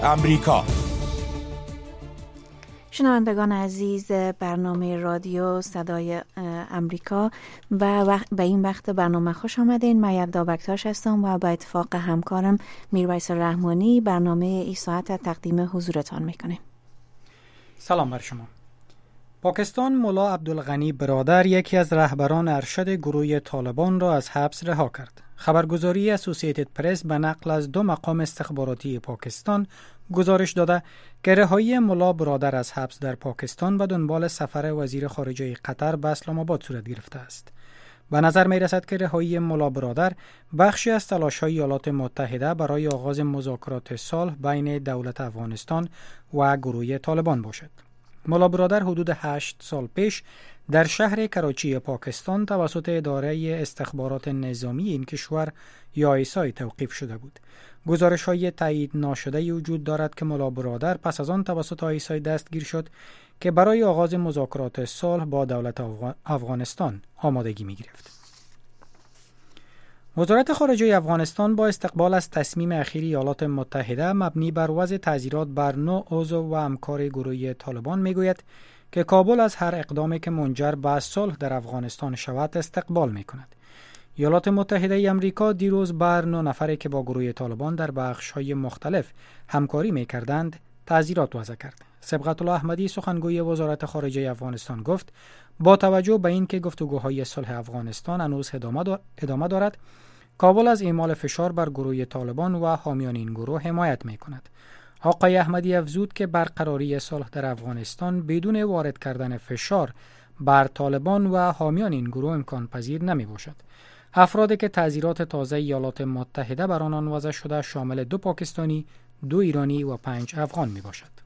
امریکا. شنوندگان عزیز، برنامه رادیو صدای امریکا و به این وقت برنامه خوش آمدین. من یلدا بکتاش هستم و با اتفاق همکارم میرویس رحمانی برنامه ای ساعت تقدیم حضورتان میکنیم. سلام بر شما. پاکستان ملا عبدالغنی برادر یکی از رهبران ارشد گروه طالبان را از حبس رها کرد. خبرگزاری اسوسییتد پرس به نقل از 2 مقام استخباراتی پاکستان گزارش داده که رهایی ملا برادر از حبس در پاکستان به دنبال سفر وزیر خارجه قطر به اسلام آباد صورت گرفته است. به نظر می رسد که رهایی ملا برادر بخشی از تلاش‌های ایالات متحده برای آغاز مذاکرات صلح بین دولت افغانستان و گروه طالبان باشد. ملا برادر حدود 8 سال پیش در شهر کراچی پاکستان توسط اداره استخبارات نظامی این کشور یا آیسای توقیف شده بود. گزارش‌های تایید ناشده وجود دارد که ملا برادر پس از آن توسط آیسای دستگیر شد که برای آغاز مذاکرات صلح با دولت افغانستان آمادگی می‌گرفت. وزارت خارجه افغانستان با استقبال از تصمیم اخیر ایالات متحده مبنی بر وضع تعزیرات بر 9 عضو و همکار گروه طالبان میگوید که کابل از هر اقدامی که منجر به صلح در افغانستان شود استقبال میکند. ایالات متحده آمریکا دیروز بر 9 نفری که با گروه طالبان در بخش‌های مختلف همکاری میکردند تعزیرات وضع کرد. صبغت الله احمدی سخنگوی وزارت خارجه افغانستان گفت با توجه به اینکه گفتگوهای صلح افغانستان هنوز ادامه دارد، کابل از اعمال فشار بر گروه طالبان و حامیان این گروه حمایت می‌کند. آقای احمدی افزود که برقراری صلح در افغانستان بدون وارد کردن فشار بر طالبان و حامیان این گروه امکان پذیر نمی‌باشد. افرادی که تعزیرات تازه ایالات متحده بر آنان وضع شده شامل 2 پاکستانی، 2 ایرانی و 5 افغان می‌باشد.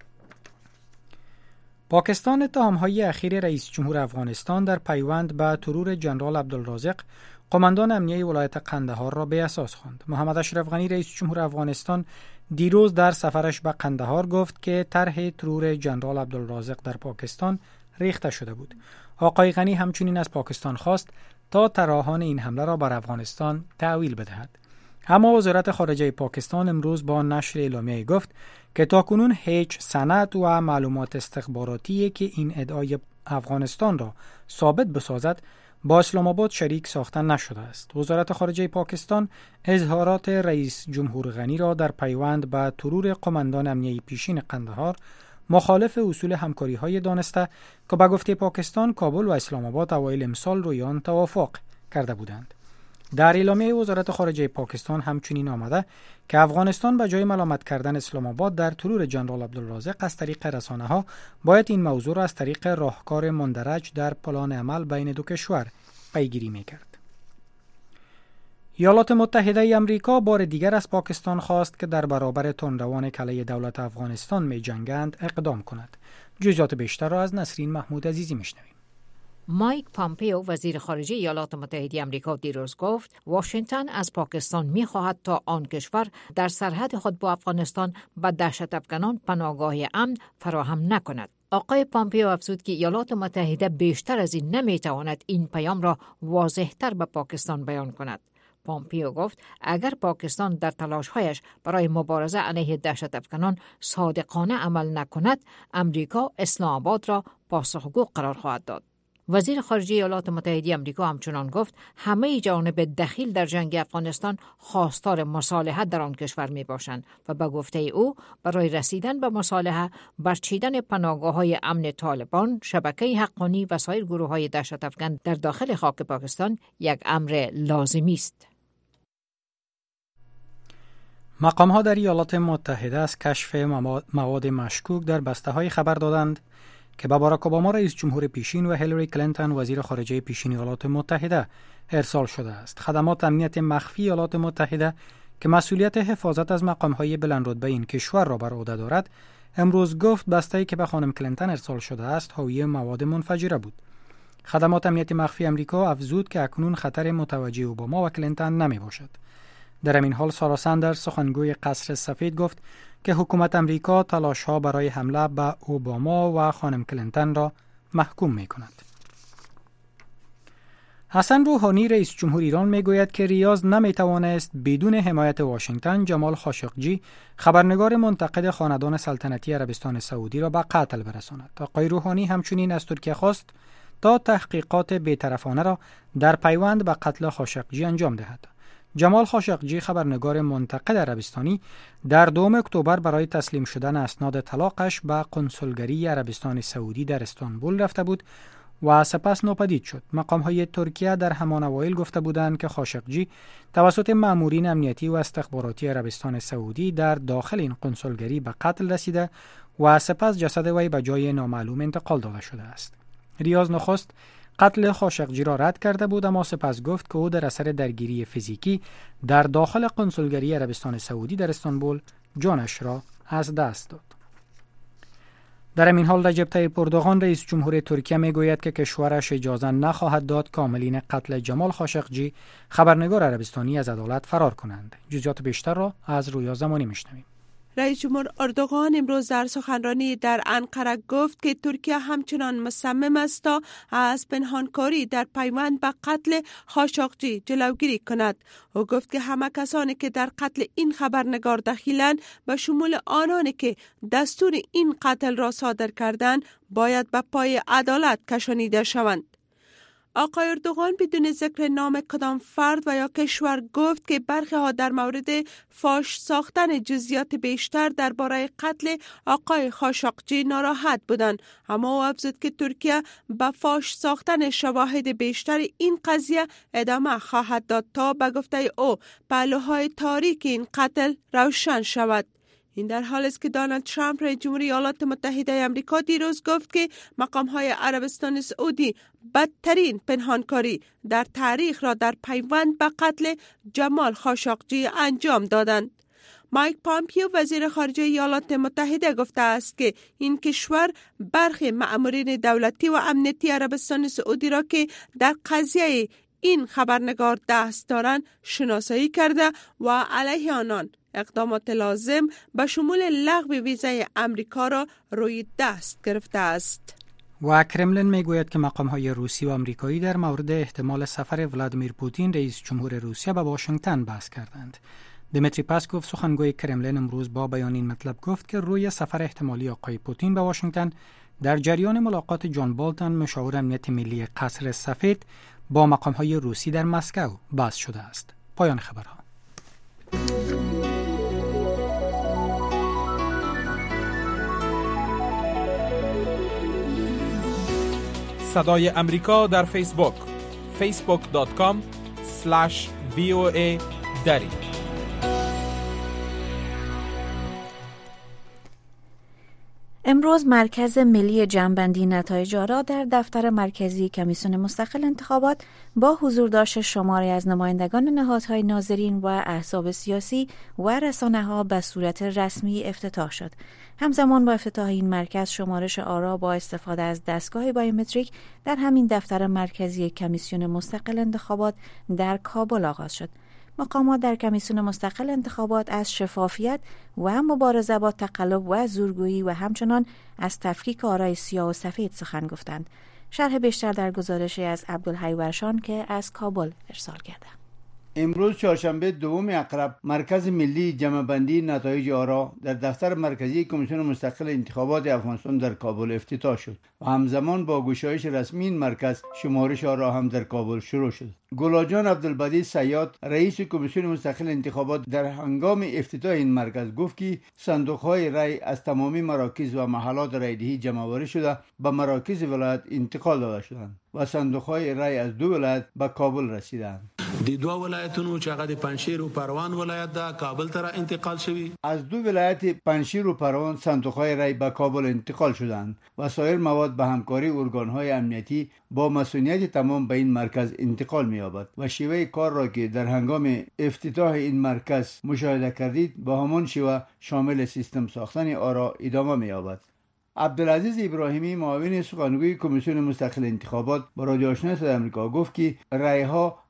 پاکستان اتهام‌های اخیر رئیس جمهور افغانستان در پیوند به ترور جنرال عبدالرازق قماندان امنیه ولایت قندهار را به اساس خواند. محمد اشرف غنی رئیس جمهور افغانستان دیروز در سفرش به قندهار گفت که طرح ترور جنرال عبدالرازق در پاکستان ریخته شده بود. آقای غنی همچنین از پاکستان خواست تا طراحان این حمله را بر افغانستان تأویل بدهد. اما وزارت خارجه پاکستان امروز با نشر اعلامیه گفت که تاکنون هیچ سند و معلومات استخباراتی که این ادعای افغانستان را ثابت بسازد با اسلام آباد شریک ساخته نشده است. وزارت خارجه پاکستان اظهارات رئیس جمهور غنی را در پیوند به ترور قماندان امنیه پیشین قندهار مخالف اصول همکاری‌های دانسته که به گفته پاکستان کابل و اسلام آباد اوایل امسال روی آن توافق کرده بودند. در اعلامیه وزارت خارجه پاکستان همچنین آمده که افغانستان به جای ملامت کردن اسلام آباد در ترور جنرال عبدالرازق از طریق رسانه‌ها باید این موضوع را از طریق راهکار مندرج در پلان عمل بین 2 کشور پیگیری می‌کرد. ایالات متحده آمریکا بار دیگر از پاکستان خواست که در برابر تندروان که علیه دولت افغانستان می‌جنگند اقدام کند. جزئیات بیشتر را از نسرین محمود عزیزی می‌شنویم. مایک پامپیو وزیر خارجه ایالات متحده آمریکا دیروز گفت واشنگتن از پاکستان می‌خواهد تا آن کشور در سرحد خود با افغانستان به دهشت افغانان پناهگاه امن فراهم نکند. آقای پامپیو افزود که ایالات متحده بیشتر از این نمی‌تواند این پیام را واضح‌تر به پاکستان بیان کند. پامپیو گفت اگر پاکستان در تلاش‌هایش برای مبارزه علیه دهشت افغانان صادقانه عمل نکند، امریکا اسلام آباد را پاسخگو قرار خواهد داد. وزیر خارجه ایالات متحده آمریکا همچنان گفت همه جانب دخیل در جنگ افغانستان خواستار مصالحت در آن کشور می باشند و به گفته او برای رسیدن به مصالحه برچیدن پناهگاه‌های امن طالبان، شبکه حقانی و سایر گروه‌های دهشت افغان در داخل خاک پاکستان یک امر لازمی است. مقام‌ها در ایالات متحده از کشف مواد مشکوک در بسته‌های خبر دادند که به باراک اوباما رئیس جمهور پیشین و هیلاری کلینتون وزیر خارجه پیشین ایالات متحده ارسال شده است. خدمات امنیت مخفی ایالات متحده که مسئولیت حفاظت از مقام‌های بلندرتبه این کشور را بر عهده دارد، امروز گفت بسته‌ای که به خانم کلینتون ارسال شده است حاوی مواد منفجره بود. خدمات امنیت مخفی آمریکا افزود که اکنون خطر متوجه اوباما و کلینتون نمی‌باشد. در این حال سارا ساندرز سخنگوی قصر سفید گفت که حکومت امریکا تلاش‌ها برای حمله به اوباما و خانم کلینتون را محکوم می‌کند. حسن روحانی رئیس جمهور ایران میگوید که ریاض نمیتوانست بدون حمایت واشنگتن جمال خاشقجی خبرنگار منتقد خاندان سلطنتی عربستان سعودی را به قتل برساند. آقای روحانی همچنین از ترکیه خواست تا تحقیقات بی‌طرفانه را در پیوند به قتل خاشقجی انجام دهد. جمال خاشقجی خبرنگار منتقد عربستانی در 2 اکتبر برای تسلیم شدن اسناد طلاقش به قنسولگری عربستان سعودی در استانبول رفته بود و سپس ناپدید شد. مقام‌های ترکیه در همان اوایل گفته بودند که خاشقجی توسط مامورین امنیتی و استخباراتی عربستان سعودی در داخل این قنسولگری به قتل رسیده و سپس جسد وی به جای نامعلوم انتقال داده شده است. ریاض نخست قتل خاشقجی را رد کرده بود، اما سپس گفت که او در اثر درگیری فیزیکی در داخل قنسولگری عربستان سعودی در استانبول جانش را از دست داد. در این حال رجب طیب اردوغان رئیس جمهور ترکیه میگوید که کشورش اجازه نخواهد داد کاملین قتل جمال خاشقجی خبرنگار عربستانی از عدالت فرار کنند. جزئیات بیشتر را از رویا زمانی میشنویم. رئیس جمهور اردوغان امروز در سخنرانی در انقره گفت که ترکیه همچنان مصمم است تا از پنهانکاری در پیوند به قتل خاشقجی جلوگیری کند. او گفت که همه کسانی که در قتل این خبرنگار دخیلند به شمول آنانی که دستور این قتل را صادر کردند باید به پای عدالت کشانیده شوند. آقای اردوغان بدون ذکر نام کدام فرد و یا کشور گفت که برخی ها در مورد فاش ساختن جزئیات بیشتر درباره قتل آقای خاشقجی ناراحت بودند، اما او افزود که ترکیه به فاش ساختن شواهد بیشتر این قضیه ادامه خواهد داد تا به گفته او پهلوهای تاریک این قتل روشن شود. این در حالی است که دونالد ترامپ رئیس جمهور ایالات متحده آمریکا دیروز گفت که مقام‌های عربستان سعودی بدترین پنهانکاری در تاریخ را در پیوند به قتل جمال خاشقجی انجام دادند. مایک پامپیو وزیر خارجه ایالات متحده گفته است که این کشور برخی مأمورین دولتی و امنیتی عربستان سعودی را که در قضیه این خبرنگار دست دارند شناسایی کرده و علیه آنان اقدامات لازم به شمول لغو ویزای امریکا را روی دست گرفته است. و کرملین میگوید که مقام‌های روسی و آمریکایی در مورد احتمال سفر ولادیمیر پوتین رئیس جمهور روسیه به واشنگتن بحث کردند. دمیتری پاسکوف سخنگوی کرملین امروز با بیان این مطلب گفت که روی سفر احتمالی آقای پوتین به واشنگتن در جریان ملاقات جان بولتون مشاور امنیت ملی قصر سفید با مقام‌های روسی در مسکو بحث شده است. پایان خبرها. صدای امریکا در فیسبوک facebook.com/VOA دری. امروز مرکز ملی جمع‌بندی نتایج آرا در دفتر مرکزی کمیسیون مستقل انتخابات با حضور داشت شماری از نمایندگان نهادهای ناظرین و احزاب سیاسی و رسانه‌ها به صورت رسمی افتتاح شد. همزمان با افتتاح این مرکز شمارش آرا با استفاده از دستگاه بایومتریک در همین دفتر مرکزی کمیسیون مستقل انتخابات در کابل آغاز شد. مقامات در کمیسیون مستقل انتخابات از شفافیت و مبارزه با تقلب و زورگویی و همچنان از تفکیک آرای سیاه و سفید سخن گفتند. شرح بیشتر در گزارشی از عبدالحی ورشان که از کابل ارسال کرده. امروز چهارشنبه 2 اکتبر مرکز ملی جمع‌بندی نتایج آرا در دفتر مرکزی کمیسیون مستقل انتخابات افغانستان در کابل افتتاح شد و همزمان با گشایش رسمی این مرکز شمارش آرا هم در کابل شروع شد. گلاجان عبدالبدی صیاد رئیس کمیسیون مستقل انتخابات در هنگام افتتاح این مرکز گفت که صندوق‌های رای از تمامی مراکز و محلات رایدهی جمع‌آوری شده به مراکز ولایت انتقال داده شدند و صندوق‌های رای از 2 ولایت به کابل رسیدند. د دوه ولایتونو چې هغه د پنجشیر او پروان ولایت دا کابل ته انتقال شوی. از 2 ولایت پنجشیر و پروان صندوق‌های رای به کابل انتقال شدند و سایر مواد به همکاری ارگان‌های امنیتی با مسئولیت تمام به این مرکز انتقال می‌یابد و شیوه کار را که در هنگام افتتاح این مرکز مشاهده کردید با همان شیوه شامل سیستم ساختن آرا ادامه می‌یابد. عبدالعزیز ابراهیمی معاون سخنگوی کمیسیون مستقل انتخابات با رادیو آشنا صدای آمریکا گفت که رای‌ها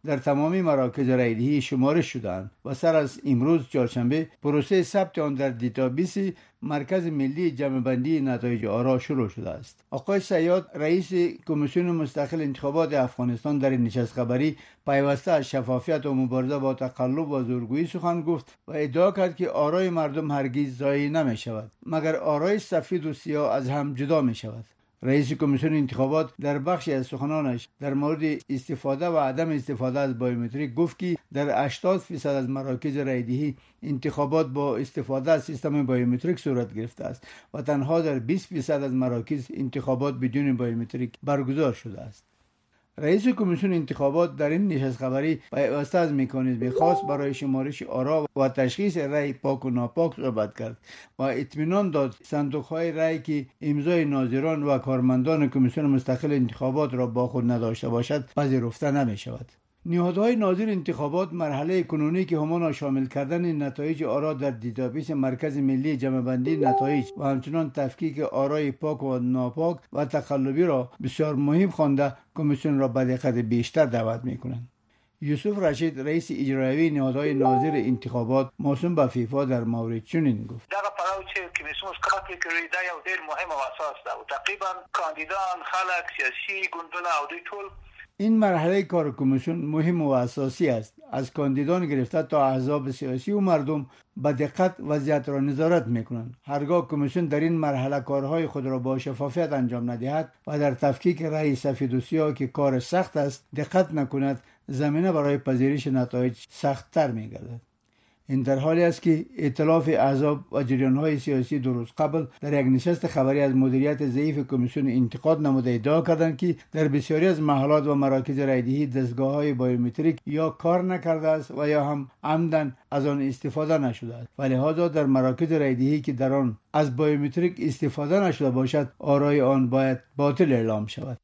در تمامی مراکز رایدهی شمارش شدند و سر از امروز چهارشنبه پروسه ثبت آن در دیتابیس مرکز ملی جمع‌بندی نتایج آرا شروع شده است. آقای سیاد رئیس کمیسیون مستقل انتخابات افغانستان در نشست خبری پیوسته از شفافیت و مبارزه با تقلب و زورگویی سخن گفت و ادعا کرد که آرای مردم هرگز ضایع نمی شود مگر آرای سفید و سیاه از هم جدا می شود. رئیس کمیسیون انتخابات در بخشی از سخنانش در مورد استفاده و عدم استفاده از بایومتریک گفت که در 80% از مراکز رایدهی انتخابات با استفاده از سیستم بایومتریک صورت گرفته است و تنها در 20% از مراکز انتخابات بدون بایومتریک برگزار شده است. رئیس کمیسیون انتخابات در این نشست خبری پیوسته از مکانیزم خاص برای شمارش آرا و تشخیص رأی پاک و ناپاک صحبت کرد و اطمینان داد صندوق‌های رأی که امضای ناظران و کارمندان کمیسیون مستقل انتخابات را با خود نداشته باشد پذیرفته نمی شود. نهادهای ناظر انتخابات مرحله کنونی که همان شامل کردن نتایج آرا در دیتابیس مرکز ملی جمع‌بندی نتایج و همچنان تفکیک آرای پاک و ناپاک و تقلبی را بسیار مهم خوانده کمیسیون را به دقت بیشتر دعوت می‌کنند. یوسف رشید رئیس اجرایی نهادهای ناظر انتخابات موسوم به فیفا در مورد چنین گفت: دغه پړاو چې کمیسیون کار کوي دا یو ډېر مهم او اساس ده او تقریبا کاندیدان خلک سیاسي ګوندونه او دوی ټول این مرحله کار کمیسیون مهم و اساسی است. از کاندیدان گرفته تا احزاب سیاسی و مردم به دقت وضعیت را نظارت میکنند. هرگاه کمیسیون در این مرحله کارهای خود را با شفافیت انجام ندهد و در تفکیک رأی سفید و سیاه که کار سخت است دقت نکند، زمینه برای پذیرش نتایج سخت‌تر می‌گردد. این در حالی است که ائتلاف احزاب و جریان‌های سیاسی دو روز قبل در یک نشست خبری از مدیریت ضعیف کمیسیون انتقاد نموده ادعا کردند که در بسیاری از محلات و مراکز رایدهی دستگاه‌های بایومتریک یا کار نکرده است و یا هم عمدن از آن استفاده نشده است و لذا در مراکز رایدهی که در آن از بایومتریک استفاده نشده باشد آرای آن باید باطل اعلام شود.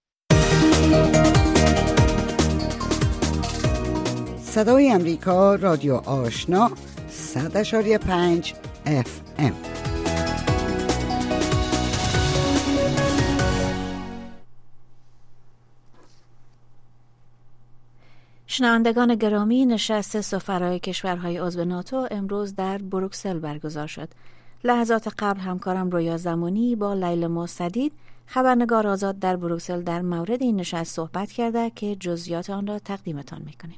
صدای امریکا رادیو آشنا 100.5 FM. شنوندگان گرامی، نشست سفرای کشورهای عضو ناتو امروز در بروکسل برگزار شد. لحظات قبل همکارم رویا زمانی با لیلا سدید خبرنگار آزاد در بروکسل در مورد این نشست صحبت کرده که جزئیات آن را تقدیمتان میکنیم.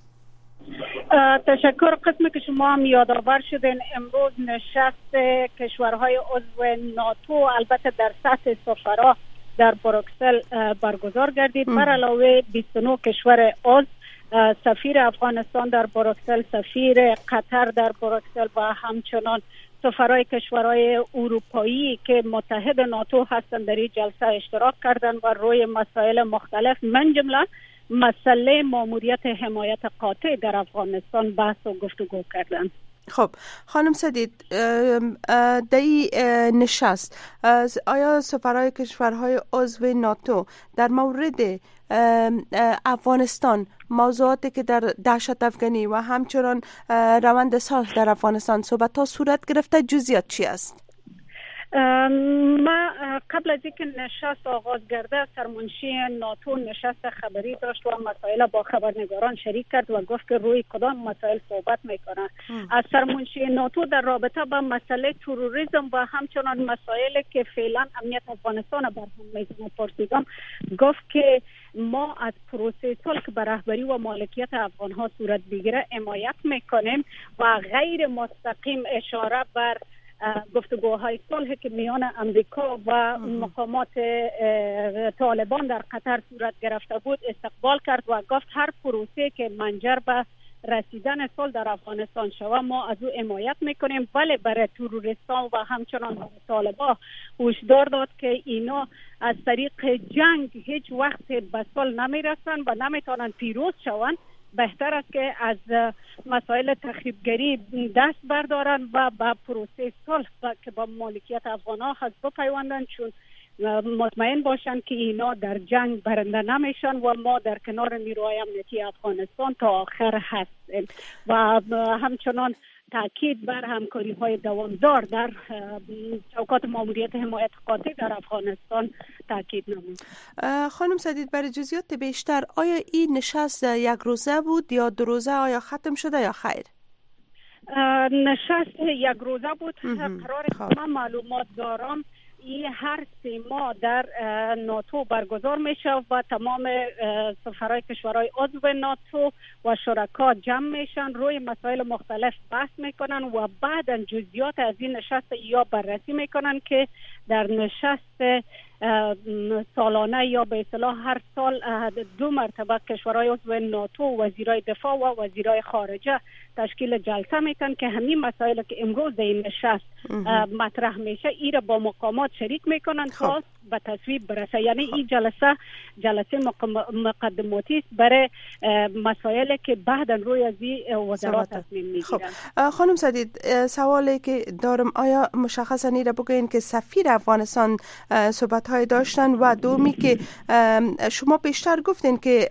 تشکر. قسمی که شما هم یادآور شدین امروز نشست کشورهای عضو ناتو البته در سطح سفرا در بروکسل برگزار گردید. بر علاوه 29 کشور عضو، سفیر افغانستان در بروکسل، سفیر قطر در بروکسل و همچنان سفرای کشورهای اروپایی که متحد ناتو هستند در این جلسه اشتراک کردند و روی مسائل مختلف من جمله مسئله ماموریت حمایت قاطع در افغانستان بحث و گفتگو کردند. خب خانم سدید، در این نشست آیا سفرهای کشورهای عضو ناتو در مورد افغانستان، موضوعاتی که در دهشت افغانی و همچنان روند صلح در افغانستان صحبت ها صورت گرفته، جزئیات چی است؟ ما قبل از اینکه نشست آغاز گرده سرمنشی ناتو نشست خبری داشت و مسائل با خبرنگاران شریک کرد و گفت که روی کدام مسائل صحبت میکنه. از سرمنشی ناتو در رابطه با مسئله تروریسم و همچنان مسائلی که فعلا امنیت افغانستان برهم میزنه پرسیدم، گفت که ما از پروسه صلح که به رهبری و مالکیت افغان ها صورت بگیره حمایت میکنیم و غیر مستقیم اشاره بر گفتگوهای صلح که میان امریکا و مقامات طالبان در قطر صورت گرفته بود استقبال کرد و گفت هر پروسه که منجر به رسیدن صلح در افغانستان شود ما از او حمایت میکنیم، ولی برای تروریستان و همچنان برای طالبان هشدار داد که اینا از طریق جنگ هیچ وقت به صلح نمیرسن و نمیتونن پیروز شوند. بهتر است که از مسائل تخریبگری دست بردارن و با پروسه صلح که با مالکیت افغان‌ها هست بپیوندن، چون مطمئن باشن که اینا در جنگ برنده نمیشن و ما در کنار نیروهای امنیتی افغانستان تا آخر هستیم. و همچنان تاکید بر همکاری های دوامدار در چوکات ماموریت حمایت قاطع در افغانستان تاکید نمود. خانم سدید، برای جزئیات بیشتر، آیا این نشست یک روزه بود یا 2 روزه؟ آیا ختم شده یا خیر؟ نشست یک روزه بود. قرار من معلومات دارم این هر 3 ماه در ناتو برگزار میشه و تمام سفرهای کشورهای عضو ناتو و شرکا جمع میشن، روی مسائل مختلف بحث میکنن و بعدا جزئیات از این نشست یا بررسی میکنن که در نشست سالانه یا به اصطلاح هر سال 2 مرتبه کشورهای عضو ناتو، وزیرای دفاع و وزیرای خارجه تشکیل جلسه میکنن که همین مسائل که امروز در این نشست مطرح میشه ای را با مقامات شریک میکنن تا به تصویب برسه. یعنی این جلسه مقدماتی است برای مسائلی که بعدا روی از این وزرات تصمیم میگیرن. خانم سدید، سوالی که دارم، آیا مشخصا این را بگوین که سفیر افغانستان صحبت های داشتن و دومی که شما بیشتر گفتین که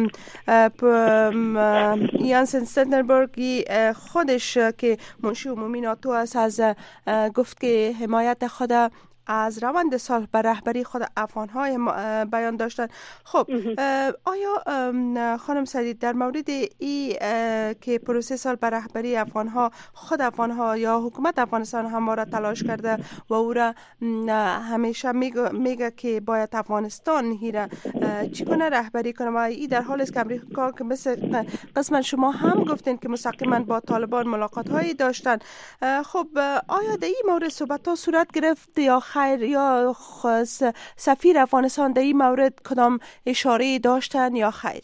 یانسن استولتنبرگ خودش که منشی عمومی ناتو است گفت که حمایت خود از روند صلح بر رهبری خود افغان‌های بیان داشتن. خب آیا خانم سدید در مورد این که پروسه صلح بر رهبری افغان‌ها، خود افغان‌ها یا حکومت افغانستان همواره تلاش کرده و او را همیشه میگه که باید افغانستان هیره چگونه رهبری کنه و این در حال است که امریکا که مثل قسمت شما هم گفتین که مستقیما با طالبان ملاقات‌هایی داشتن، خب آیا در این مورد صحبت‌ها صورت گرفت یا خیر؟ یا سفیر افغانستان در این مورد کدام اشاره داشتن یا خیر؟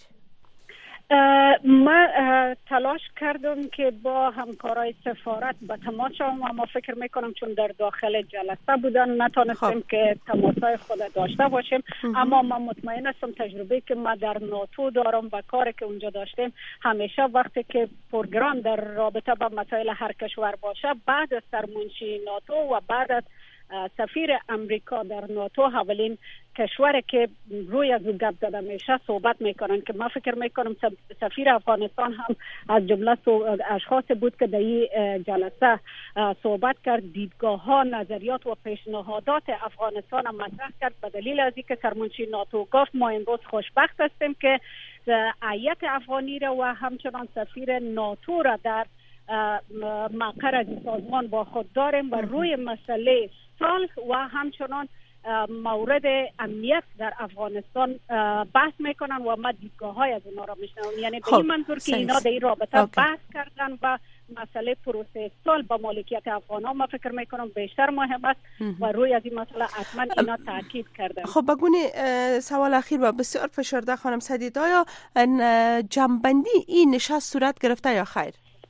من تلاش کردم که با همکارای سفارت به تماس شوم و ما فکر میکنم چون در داخل جلسه بودن نتونستیم که تماسای خود داشته باشیم، اما من مطمئن هستم تجربه که ما در ناتو دارم و کاری که اونجا داشتیم، همیشه وقتی که پروگرام در رابطه با مسائل هر کشور باشه، بعد از سرمنشی ناتو و بعد از سفیر امریکا در ناتو اولین کشوری که روی از گپ زده میشه صحبت میکنن که من فکر میکنم سفیر افغانستان هم از جمله اشخاص بود که در این جلسه صحبت کرد، دیدگاه ها، نظریات و پیشنهادات افغانستان هم مطرح کرد. به دلیل از اینکه سرمنشی ناتو گفت ما امروز خوشبخت هستیم که هیئت افغانی را و همچنان سفیر ناتو را در مقر از سازمان با خود داریم و روی مسئله صلح و همچنان مورد امنیت در افغانستان بحث میکنن و ما دیدگاه های از اونا را میشنویم. یعنی به این منظور که اینا در این رابطه بحث کردن و مسئله پروسه صلح با مالکیت افغان ها ما فکر میکنم بیشتر مهم است و روی از این مسئله حتما اینا تاکید کردن. خب بگونی سوال اخیر و بسیار فشرده خانم سدید، آیا جمع‌بندی این نشست صورت گرفته یا خیر؟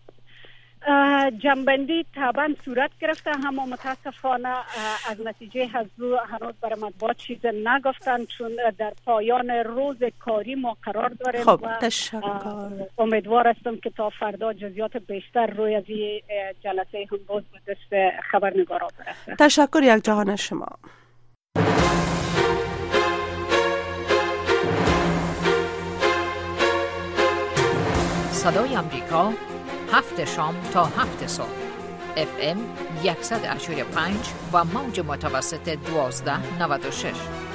جنبندی طبعا صورت گرفته، اما متاسفانه از نتیجه هنوز برای مطبوعات چیز نگفتن چون در پایان روز کاری ما قرار داریم. خب و تشکر. امیدوار هستم که تا فردا جزئیات بیشتر روی از این جلسه هم باز به دست خبرنگارا برسه. تشکر یک جهان شما. صدای امریکا 7 شام تا 7 صبح FM 100.5 و موج متوسط 1296.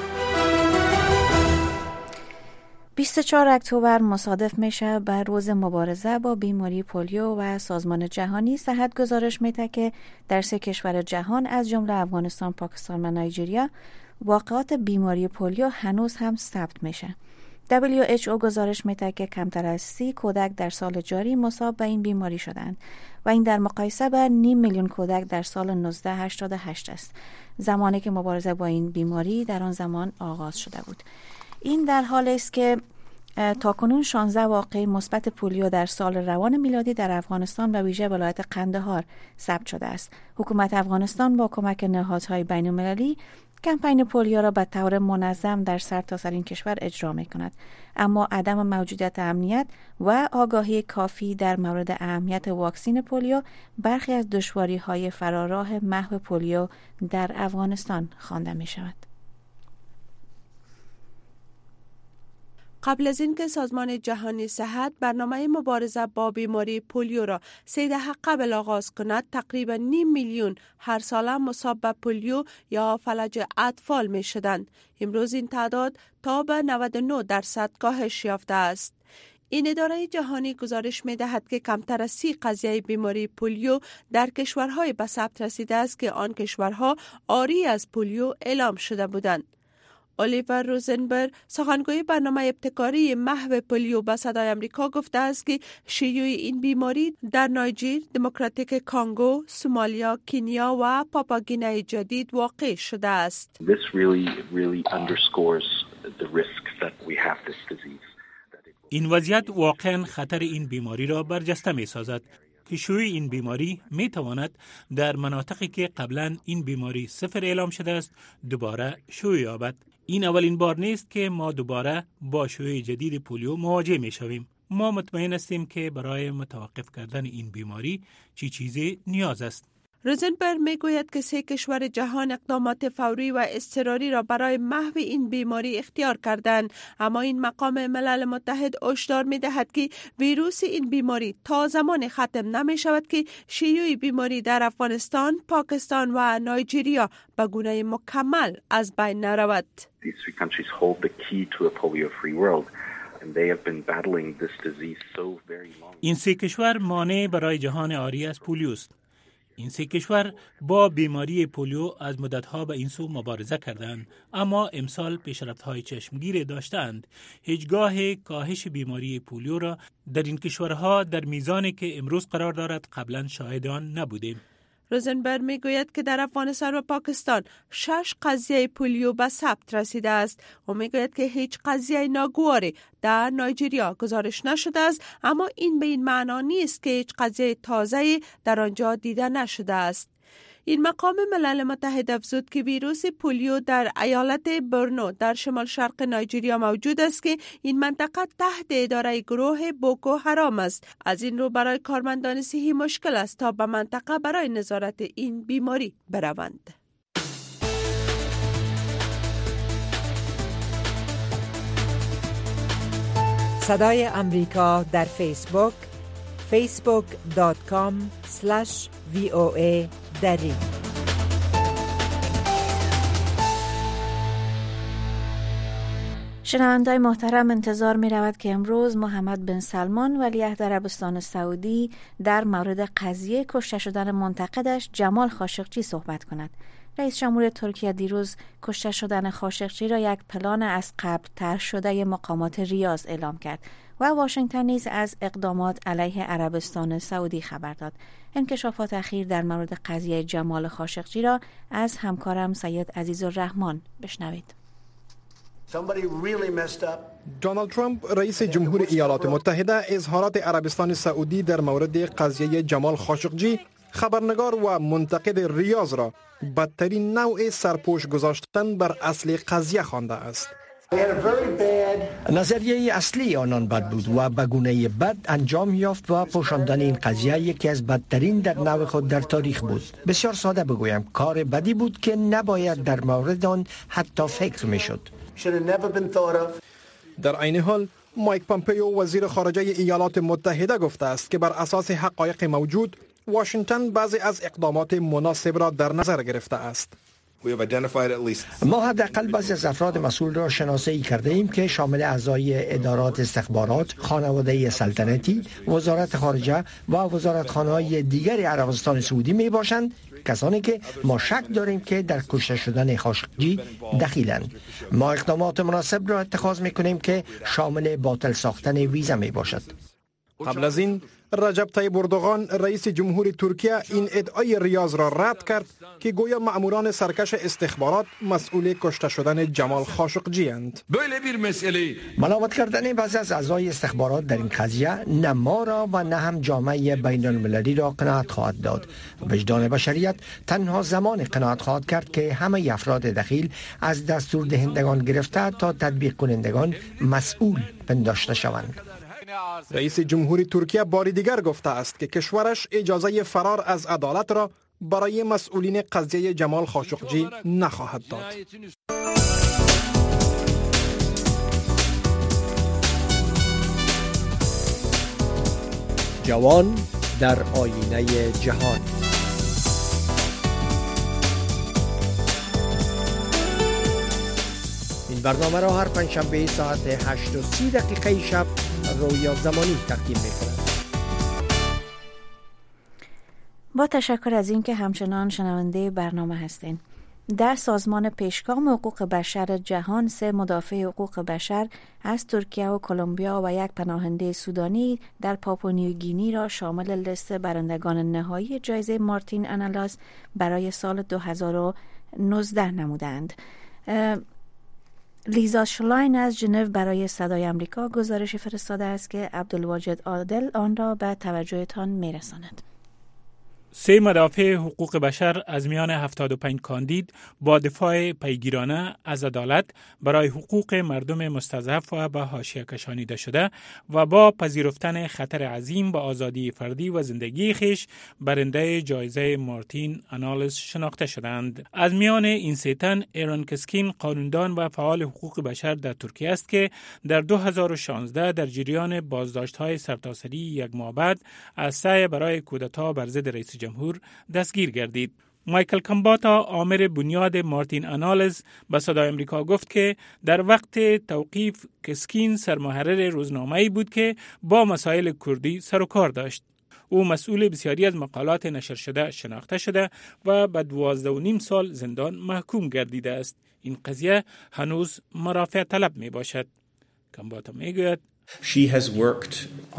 24 اکتبر مصادف میشه بر روز مبارزه با بیماری پولیو و سازمان جهانی صحت گزارش میده که در 3 کشور جهان از جمله افغانستان، پاکستان و نایجریا واقعات بیماری پولیو هنوز هم ثبت میشه. WHO گزارش میده که کمتر از 30 کودک در سال جاری مصاب به این بیماری شدند و این در مقایسه با 500,000 کودک در سال 1988 است، زمانی که مبارزه با این بیماری در آن زمان آغاز شده بود. این در حالی است که تاکنون 16 واقعه مثبت پولیو در سال روان میلادی در افغانستان و ویژه ولایت قندهار ثبت شده است. حکومت افغانستان با کمک نهادهای بین‌المللی کمپین پولیو را به طور منظم در سرتاسر این کشور اجرا می‌کند، اما عدم موجودیت امنیت و آگاهی کافی در مورد اهمیت واکسین پولیو برخی از دشواری‌های فراراه محو پولیو در افغانستان خوانده می‌شود. قبل از اینکه سازمان جهانی صحت برنامه مبارزه با بیماری پولیو را 3 دهه قبل آغاز کند، تقریبا 5 میلیون هر ساله مصاب به پولیو یا فلج اطفال می شدند. امروز این تعداد تا به 99% کاهش یافته است. این اداره جهانی گزارش می دهد که کمتر از 30 قضیه بیماری پولیو در کشورهای به ثبت رسیده است که آن کشورها عاری از پولیو اعلام شده بودند. الیور روزنبرگ، سخنگوی برنامه ابتکاری محو پولیو به صدای آمریکا گفته است که شیوع این بیماری در نایجر، دموکراتیک کانگو، سومالیا، کنیا و پاپاگینه جدید واقع شده است. این وضعیت واقعا خطر این بیماری را برجسته می سازد که شیوع این بیماری می تواند در مناطقی که قبلا این بیماری صفر اعلام شده است دوباره شیوع یابد. این اولین بار نیست که ما دوباره با شیوع جدید پولیو مواجه می شویم. ما مطمئن هستیم که برای متوقف کردن این بیماری چیزی نیاز است. روزنبرگ می گوید که 3 کشور جهان اقدامات فوری و اضطراری را برای محو این بیماری اختیار کردند، اما این مقام ملل متحد هشدار می دهد که ویروس این بیماری تا زمان ختم نمی شود که شیوع بیماری در افغانستان، پاکستان و نایجریا به گونه مکمل از بین نرود. این 3 کشور مانع برای جهان عاری از پولیو است. این 3 کشور با بیماری پولیو از مدتها به این سو مبارزه کردند، اما امسال پیشرفت‌های چشمگیر داشتند. هیچگاه کاهش بیماری پولیو را در این کشورها در میزانی که امروز قرار دارد قبلا شاهد آن نبودیم. روزنبرگ می گوید که در افغانستان و پاکستان 6 قضیه پولیو به ثبت رسیده است و می گوید که هیچ قضیه ناگواری در نایجریا گزارش نشده است، اما این به این معنا نیست که هیچ قضیه تازه‌ای در آنجا دیده نشده است. این مقام ملل متحد افزود که ویروس پولیو در ایالت برنو در شمال شرق نایجریا موجود است که این منطقه تحت اداره گروه بوکو حرام است. از این رو برای کارمندان صحی مشکل است تا به منطقه برای نظارت این بیماری بروند. صدای امریکا در فیسبوک facebook.com/VOA دری. شنونده‌های محترم، انتظار می رود که امروز محمد بن سلمان ولیعهد عربستان سعودی در مورد قضیه کشته شدن منتقدش جمال خاشقجی صحبت کند. رئیس جمهور ترکیه دیروز کشته شدن خاشقجی را یک پلان از قبل طرح شده مقامات ریاض اعلام کرد و واشنگتن نیز از اقدامات علیه عربستان سعودی خبر داد. انکشافات اخیر در مورد قضیه جمال خاشقجی را از همکارم سید عزیزالرحمن بشنوید. دونالد ترامپ رئیس جمهور ایالات متحده اظهارات عربستان سعودی در مورد قضیه جمال خاشقجی، خبرنگار و منتقد ریاض را بدترین نوع سرپوش گذاشتن بر اصل قضیه خوانده است. نظریه اصلی آنان بد بود و به گونه بد انجام یافت و پوشاندن این قضیه یکی از بدترین در نوع خود در تاریخ بود. بسیار ساده بگویم کار بدی بود که نباید در مورد آن حتی فکر میشد. در عین حال مایک پامپیو وزیر خارجه ایالات متحده گفته است که بر اساس حقایق موجود واشنگتن بعضی از اقدامات مناسب را در نظر گرفته است. ما حداقل بعضی از افراد مسئول را شناسایی کرده ایم که شامل اعضای ادارات استخبارات، خانواده سلطنتی، وزارت خارجه و وزارتخانه‌های دیگر عربستان سعودی می باشند، کسانی که ما شک داریم که در کشته شدن خاشقجی دخیلند. ما اقدامات مناسب را اتخاذ می کنیم که شامل باطل ساختن ویزا می باشد. قبل از این رجب طیب اردوغان رئیس جمهور ترکیه این ادعای ریاض را رد کرد که گویا مأموران سرکش استخبارات مسئول کشته شدن جمال خاشقجی اند. ملامت کردن بعضی از اعضای استخبارات در این قضیه نه ما را و نه هم جامعه بین المللی را قناعت خواهد داد. وجدان بشریت تنها زمان قناعت خواهد کرد که همه افراد دخیل از دستور دهندگان گرفته تا تطبیق کنندگان مسئول پنداشته شوند. رئیس جمهور ترکیه بار دیگر گفته است که کشورش اجازه فرار از عدالت را برای مسئولین قضیه جمال خاشقجی نخواهد داد. جوان در آینه جهان. این برنامه را هر پنجشنبه ساعت 8:30 شب رویا زمانی تقدیم می‌کند. با تشکر از اینکه همچنان شنونده برنامه هستین. در سازمان پیشگام حقوق بشر جهان 3 مدافع حقوق بشر از ترکیه و کلمبیا و یک پناهنده سودانی در پاپونیوگینی را شامل لیست برندگان نهایی جایزه مارتین آنالاس برای سال 2019 نمودند. لیزا شلاین از ژنو برای صدای آمریکا گزارش فرستاده است که عبدالواجد عادل آن را به توجهتان میرساند. 3 مدافع حقوق بشر از میان 75 کاندید با دفاع پیگیرانه از عدالت برای حقوق مردم مستضعف و به حاشیه کشانیده شده و با پذیرفتن خطر عظیم به آزادی فردی و زندگی خویش برنده جایزه مارتین آنالاس شناخته شدند. از میان این 3 تن ایران کسکین قانوندان و فعال حقوق بشر در ترکیه است که در 2016 در جریان بازداشت‌های سرتاسری 1 ماه بعد از سعی برای کودتا بر ضد رئیس جمهور دستگیر گردید. مایکل کامباتا عامل بنیاد مارتین آنالاس به صدای آمریکا گفت که در وقت توقیف کسکین سرمحرر روزنامه‌ای بود که با مسائل کردی سر و کار داشت. او مسئول بسیاری از مقالات نشر شده شناخته شده و به 12.5 سال زندان محکوم گردیده است. این قضیه هنوز مرافع طلب می باشد. کامباتا می گوید She has worked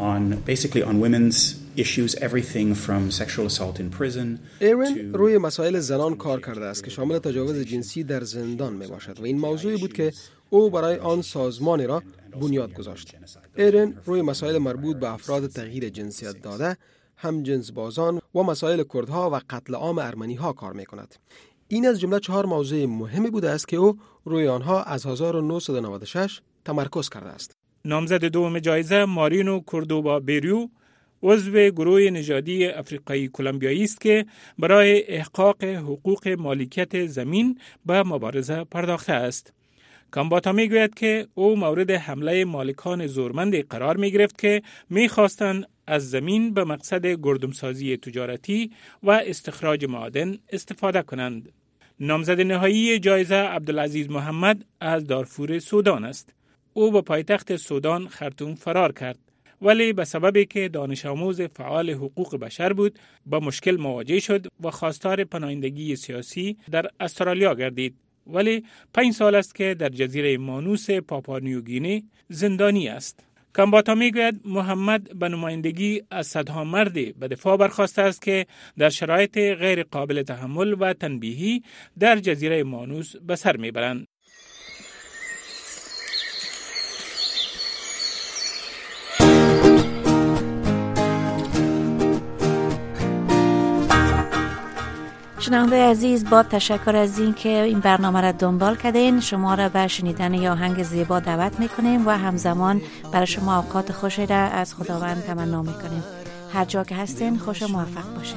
on women's issues, everything from sexual assault in prison. ایرن روی مسائل زنان کار کرده است که شامل تجاوز جنسی در زندان می باشد و این موضوعی بود که او برای آن سازمانی را بنیاد گذاشت. ایرن روی مسائل مربوط به افراد تغییر جنسیت داده، همجنس بازان و مسائل کردها و قتل عام ارمنی‌ها کار می کند. این از جمله 4 موضوع مهمی بوده است که او روی آنها از 1996 تمرکز کرده است. نامزد دوم جایزه مارینو کوردوبا بیریو عضو گروه نژادی افریقایی کلمبیایی است که برای احقاق حقوق مالکیت زمین به مبارزه پرداخته است. کامباتا میگوید که او مورد حمله مالکان زورمند قرار می گرفت که می خواستند از زمین به مقصد گردمسازی تجارتی و استخراج معادن استفاده کنند. نامزد نهایی جایزه عبدالعزیز محمد از دارفور سودان است. او به پایتخت سودان خرطوم فرار کرد، ولی به سببی که دانش آموز فعال حقوق بشر بود با مشکل مواجه شد و خواستار پناهندگی سیاسی در استرالیا گردید، ولی 5 سال است که در جزیره مانوس پاپانیوگینی زندانی است. کامباتا میگوید محمد به نمایندگی از صدها مرد به دفاع برخاسته است که در شرایط غیر قابل تحمل و تنبیهی در جزیره مانوس به سر میبرند. شنونده عزیز، با تشکر از این که این برنامه را دنبال کردین. شما را به شنیدن یا آهنگ زیبا دعوت میکنیم و همزمان برای شما اوقات خوشی را از خداوند تمنا میکنیم. هر جا که هستین خوش و موفق باشین.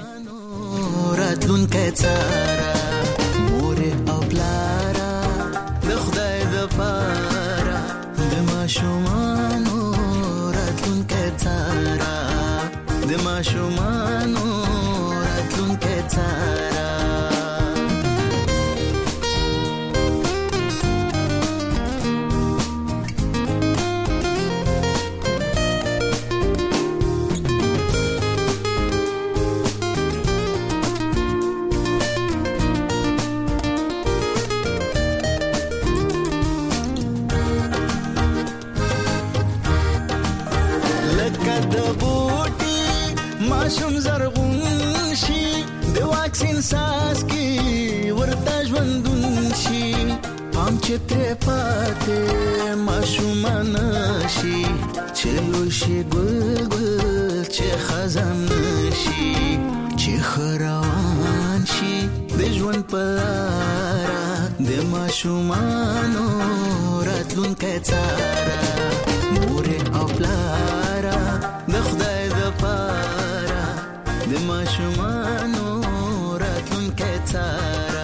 ماشوم زرغون شي د واکسین ساس کی ورته ژوندون شي پام چې تر پاتې ماشوم نشي چې لوی شي ګل ګل چې خزان شي چې خروان شي د ژوند پلاره د ماشومانو راتلونکي تاره مور او پلاره د خدای د پاره د ماشومانو راتلونکي تاره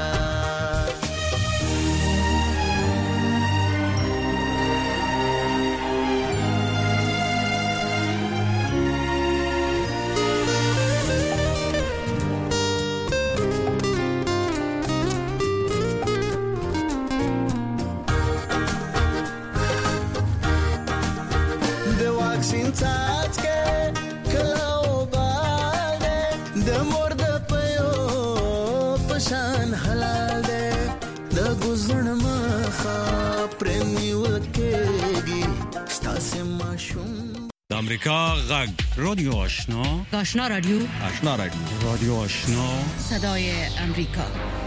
گزړ ما پرمی وکېږي ستاسو ماشوم د امریکا غږ رادیو آشنا آشنا رادیو رادیو آشنا صدای امریکا